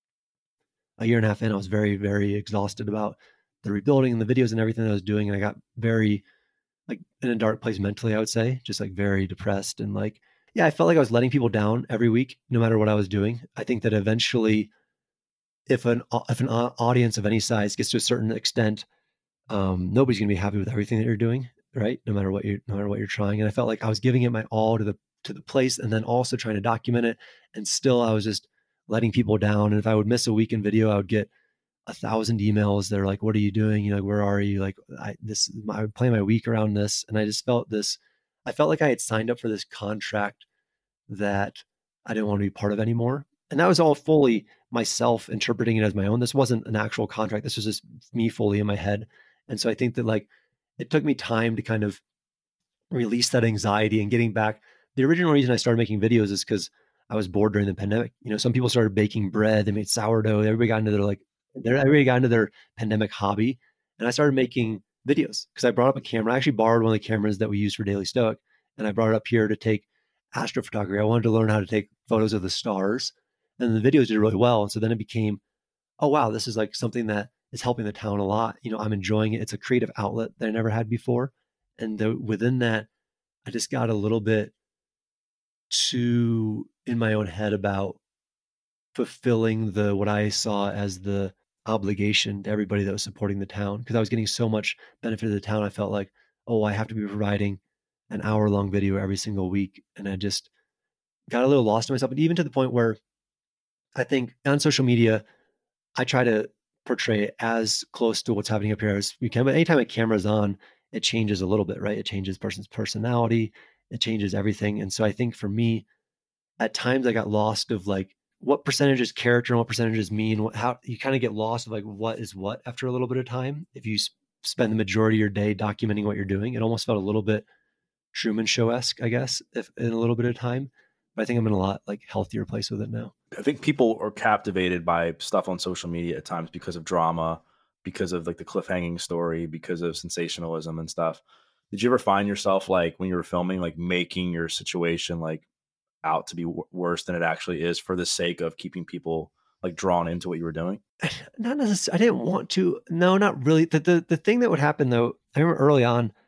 a year and a half in, I was very, very exhausted about the rebuilding and the videos and everything that I was doing. And I got very like in a dark place mentally, I would say, just like very depressed. And like, yeah, I felt like I was letting people down every week, no matter what I was doing. I think that eventually, if an, if an audience of any size gets to a certain extent, um, nobody's going to be happy with everything that you're doing, right? No matter what you, no matter what you're trying. And I felt like I was giving it my all to the to the place, and then also trying to document it. And still, I was just letting people down. And if I would miss a weekend video, I would get a thousand emails. They're like, "What are you doing? You know, where are you?" Like, I this I would plan my week around this, and I just felt this. I felt like I had signed up for this contract that I didn't want to be part of anymore. And that was all fully myself interpreting it as my own. This wasn't an actual contract. This was just me fully in my head. And so I think that like it took me time to kind of release that anxiety and getting back. The original reason I started making videos is because I was bored during the pandemic. You know, some people started baking bread, they made sourdough, everybody got into their like, everybody got into their pandemic hobby. And I started making videos because I brought up a camera. I actually borrowed one of the cameras that we use for Daily Stoic, and I brought it up here to take astrophotography. I wanted to learn how to take photos of the stars, and the videos did really well. And so then it became, oh, wow, this is like something that is helping the town a lot. You know, I'm enjoying it. It's a creative outlet that I never had before. And the, within that, I just got a little bit too in my own head about fulfilling the, what I saw as the obligation to everybody that was supporting the town. Because I was getting so much benefit of the town. I felt like, oh, I have to be providing an hour long video every single week. And I just got a little lost in myself. And even to the point where I think on social media, I try to portray it as close to what's happening up here as we can. But anytime a camera's on, it changes a little bit, right? It changes person's personality. It changes everything. And so I think for me, at times I got lost of like, what percentage is character and what percentage is me, and what, how you kind of get lost of like what is what after a little bit of time. If you sp- spend the majority of your day documenting what you're doing, it almost felt a little bit Truman Show-esque, I guess, if in a little bit of time. But I think I'm in a lot like healthier place with it now. I think people are captivated by stuff on social media at times because of drama, because of like the cliffhanging story, because of sensationalism and stuff. Did you ever find yourself like when you were filming, like making your situation like out to be w- worse than it actually is for the sake of keeping people like drawn into what you were doing? Not necessarily. I didn't want to. No, not really. The, the the thing that would happen though, I remember early on,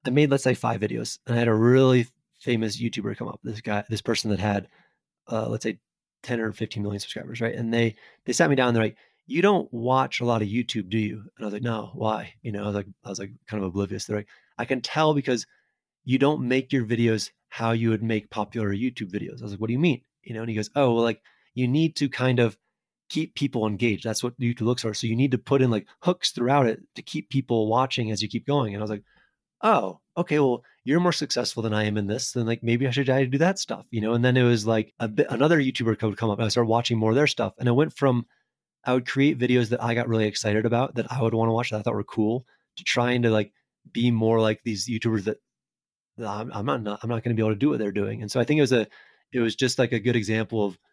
I made, let's say, five videos, and I had a really famous YouTuber come up. This guy, this person that had, uh, let's say, ten or fifteen million subscribers, right? And they they sat me down. And they're like, "You don't watch a lot of YouTube, do you?" And I was like, "No, why?" You know, I was like, I was like kind of oblivious. They're like, "I can tell because you don't make your videos how you would make popular YouTube videos." I was like, "What do you mean?" You know, and he goes, "Oh, well, like you need to kind of keep people engaged. That's what YouTube looks for. So you need to put in like hooks throughout it to keep people watching as you keep going." And I was like, "Oh, okay, well, you're more successful than I am in this. Then like maybe I should try to do that stuff, you know?" And then it was like a bit, another YouTuber would come up, and I started watching more of their stuff. And I went from, I would create videos that I got really excited about, that I would want to watch, that I thought were cool, to trying to like be more like these YouTubers that, that I'm, I'm not, I'm not going to be able to do what they're doing. And so I think it was a, it was just like a good example of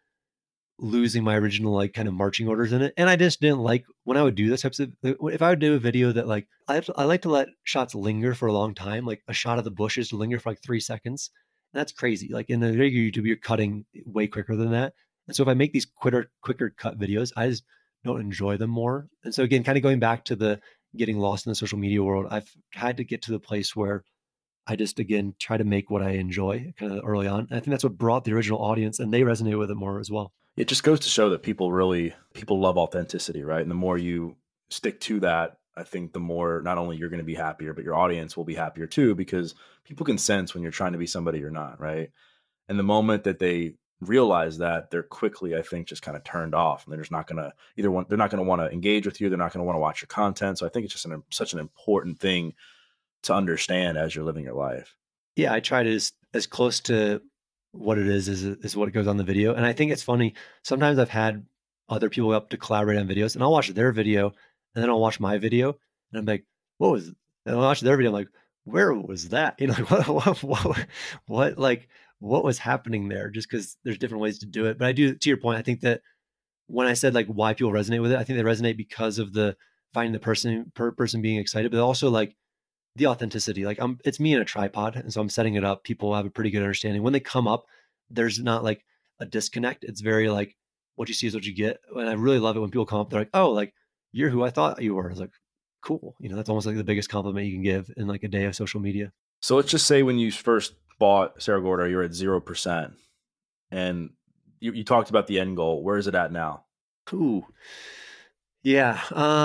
losing my original like kind of marching orders in it. And I just didn't like when I would do those types of, if I would do a video that like, I, have to, I like to let shots linger for a long time, like a shot of the bushes to linger for like three seconds. And that's crazy. Like in the regular YouTube, you're cutting way quicker than that. And so if I make these quicker, quicker cut videos, I just don't enjoy them more. And so again, kind of going back to the getting lost in the social media world, I've had to get to the place where I just, again, try to make what I enjoy kind of early on. And I think that's what brought the original audience, and they resonate with it more as well. It just goes to show that people really, people love authenticity, right? And the more you stick to that, I think the more not only you're going to be happier, but your audience will be happier too, because people can sense when you're trying to be somebody you're not, right? And the moment that they realize that, they're quickly, I think, just kind of turned off, and they're just not going to either want, they're not going to want to engage with you. They're not going to want to watch your content. So I think it's just an, such an important thing to understand as you're living your life. Yeah, I try to as, as close to what it is, is is what goes on the video. And I think it's funny. Sometimes I've had other people up to collaborate on videos, and I'll watch their video, and then I'll watch my video, and I'm like, "What was?" And I'll watch their video, I'm like, "Where was that?" You know, like what, what, what, what like what was happening there? Just because there's different ways to do it. But I do, to your point, I think that when I said like why people resonate with it, I think they resonate because of the finding the person per person being excited, but also like the authenticity. Like I'm, it's me and a tripod. And so I'm setting it up. People have a pretty good understanding. When they come up, there's not like a disconnect. It's very like, what you see is what you get. And I really love it when people come up, they're like, "Oh, like you're who I thought you were." It's like, cool. You know, that's almost like the biggest compliment you can give in like a day of social media. So let's just say when you first bought Cerro Gordo, you were at zero percent, and you, you talked about the end goal. Where is it at now? Ooh. Yeah.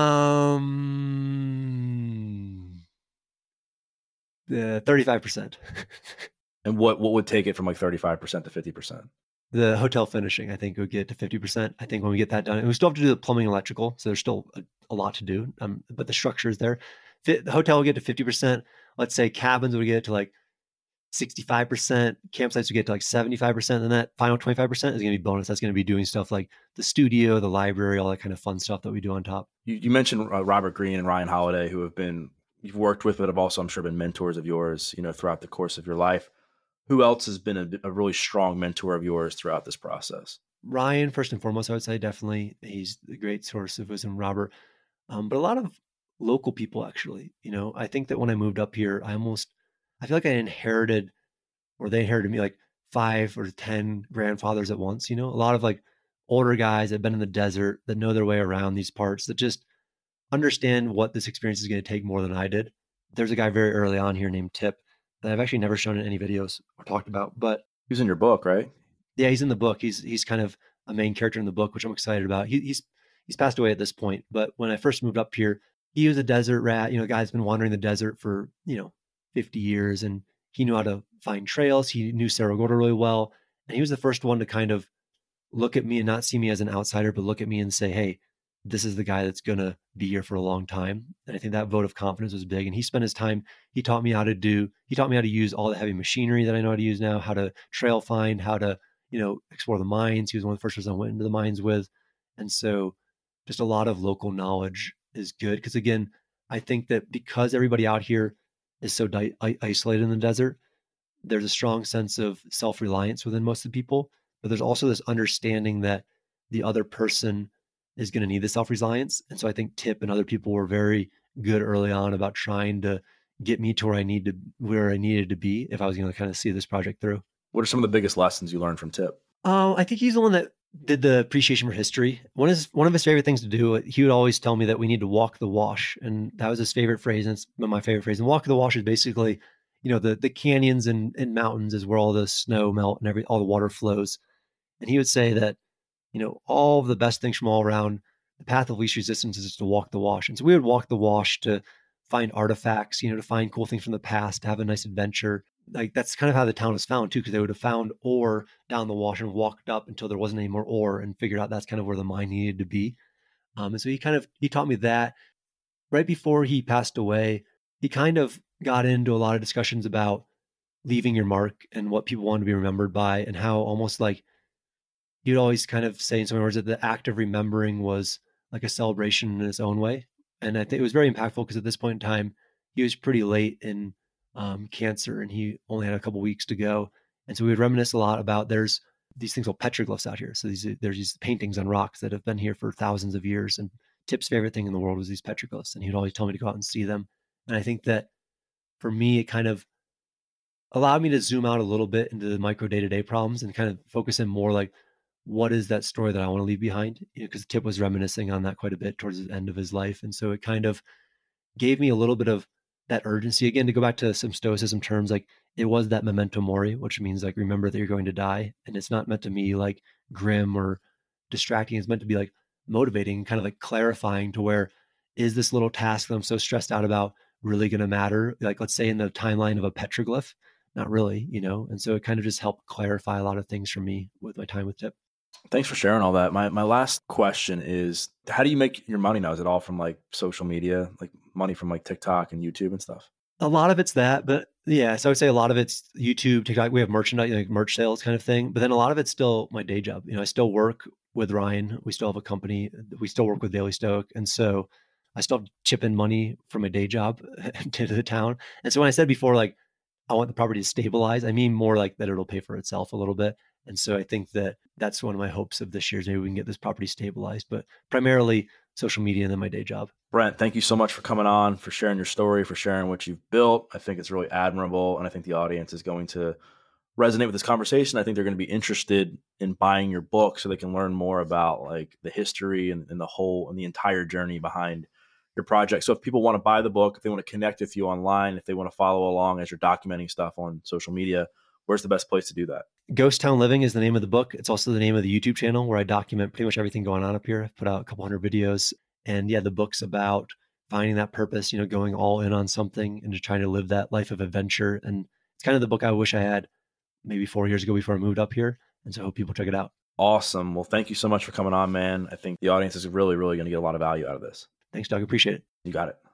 Um, the thirty-five percent. And what, what would take it from like thirty-five percent to fifty percent? The hotel finishing, I think, would get to fifty percent. I think when we get that done, and we still have to do the plumbing and electrical. So there's still a, a lot to do, um, but the structure is there. Fit, the hotel will get to fifty percent. Let's say cabins would get to like sixty-five percent. Campsites would get to like seventy-five percent. And that final twenty-five percent is going to be bonus. That's going to be doing stuff like the studio, the library, all that kind of fun stuff that we do on top. You, you mentioned uh, Robert Greene and Ryan Holiday, who have been, you've worked with, but have also, I'm sure, been mentors of yours, you know, throughout the course of your life. Who else has been a, a really strong mentor of yours throughout this process? Ryan, first and foremost, I would say definitely. He's a great source of wisdom. Robert, um, but a lot of local people, actually. You know, I think that when I moved up here, I almost, I feel like I inherited, or they inherited me, like five or ten grandfathers at once. You know, a lot of like older guys that have been in the desert, that know their way around these parts, that just understand what this experience is going to take more than I did. There's a guy very early on here named Tip that I've actually never shown in any videos or talked about, but He's in your book, right? yeah, he's in the book. He's he's kind of a main character in the book, which I'm excited about. He, he's he's passed away at this point, but when I first moved up here, he was a desert rat. You know, guy's been wandering the desert for you know fifty years, and he knew how to find trails. He knew Cerro Gordo really well, and he was the first one to kind of look at me and not see me as an outsider, but look at me and say, "Hey, this is the guy that's going to be here for a long time." And I think that vote of confidence was big. And he spent his time, he taught me how to do, he taught me how to use all the heavy machinery that I know how to use now, how to trail find, how to, you know, explore the mines. He was one of the first person I went into the mines with. And so just a lot of local knowledge is good. Cause again, I think that because everybody out here is so di- isolated in the desert, there's a strong sense of self-reliance within most of the people, but there's also this understanding that the other person is going to need the self-reliance. And so I think Tip and other people were very good early on about trying to get me to where I need to, where I needed to be if I was going to kind of see this project through. What are some of the biggest lessons you learned from Tip? Oh, I think he's the one that did the appreciation for history. One of his, one of his favorite things to do, he would always tell me that we need to walk the wash. And that was his favorite phrase. And it's my favorite phrase. And walk the wash is basically you know, the the canyons and, and mountains is where all the snow melt and every all the water flows. And he would say that, you know, all of the best things from all around, the path of least resistance is to walk the wash. And so we would walk the wash to find artifacts, you know, to find cool things from the past, to have a nice adventure. Like that's kind of how the town was found too, because they would have found ore down the wash and walked up until there wasn't any more ore and figured out that's kind of where the mine needed to be. Um, and so he kind of, he taught me that. Right before he passed away, he kind of got into a lot of discussions about leaving your mark and what people want to be remembered by, and how almost like he'd always kind of say in some words that the act of remembering was like a celebration in its own way. And I think it was very impactful because at this point in time, he was pretty late in um, cancer and he only had a couple weeks to go. And so we would reminisce a lot about there's these things called petroglyphs out here. So these there's these paintings on rocks that have been here for thousands of years. And Tip's favorite thing in the world was these petroglyphs. And he'd always tell me to go out and see them. And I think that for me, it kind of allowed me to zoom out a little bit into the micro day-to-day problems and kind of focus in more like, what is that story that I want to leave behind? You know, because Tip was reminiscing on that quite a bit towards the end of his life. And so it kind of gave me a little bit of that urgency again, to go back to some stoicism terms. Like it was that memento mori, which means like, remember that you're going to die. And it's not meant to be like grim or distracting. It's meant to be like motivating, kind of like clarifying to where is this little task that I'm so stressed out about really going to matter? Like, let's say in the timeline of a petroglyph, not really, you know? And so it kind of just helped clarify a lot of things for me with my time with Tip. Thanks for sharing all that. My my last question is, how do you make your money now? Is it all from like social media, like money from like TikTok and YouTube and stuff? A lot of it's that, but yeah, so I would say a lot of it's YouTube, TikTok. We have merchandise, like merch sales kind of thing. But then a lot of it's still my day job. You know, I still work with Ryan. We still have a company. We still work with Daily Stoic. And so I still chip in money from my day job to the town. And so when I said before, like, I want the property to stabilize, I mean more like that it'll pay for itself a little bit. And so I think that that's one of my hopes of this year is maybe we can get this property stabilized, but primarily social media and then my day job. Brent, thank you so much for coming on, for sharing your story, for sharing what you've built. I think it's really admirable. And I think the audience is going to resonate with this conversation. I think they're going to be interested in buying your book so they can learn more about like the history and, and the whole and the entire journey behind your project. So if people want to buy the book, if they want to connect with you online, if they want to follow along as you're documenting stuff on social media, where's the best place to do that? Ghost Town Living is the name of the book. It's also the name of the YouTube channel where I document pretty much everything going on up here. I've put out a couple hundred videos. And yeah, the book's about finding that purpose, you know, going all in on something and just trying to live that life of adventure. And it's kind of the book I wish I had maybe four years ago before I moved up here. And so I hope people check it out. Awesome. Well, thank you so much for coming on, man. I think the audience is really, really going to get a lot of value out of this. Thanks, Doug. Appreciate it. You got it.